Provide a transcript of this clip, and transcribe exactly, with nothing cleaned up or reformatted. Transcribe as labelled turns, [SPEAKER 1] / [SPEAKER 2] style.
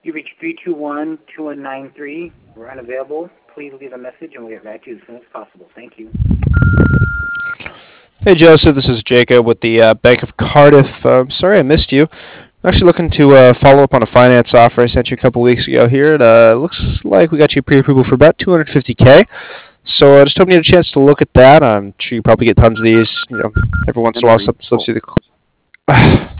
[SPEAKER 1] You reached three two one, two one nine three. We're unavailable. Please leave a message and we'll get back to you as soon as possible. Thank you.
[SPEAKER 2] Hey Joseph, this is Jacob with the uh, Bank of Cardiff. Um, sorry I missed you. I'm actually looking to uh, follow up on a finance offer I sent you a couple weeks ago here. It uh, looks like we got you pre-approval for about two hundred fifty k. So I uh, just hoping you had a chance to look at that. I'm sure you probably get tons of these. You know, every once in a while,
[SPEAKER 3] Henry,
[SPEAKER 2] something slips
[SPEAKER 3] oh,
[SPEAKER 2] through the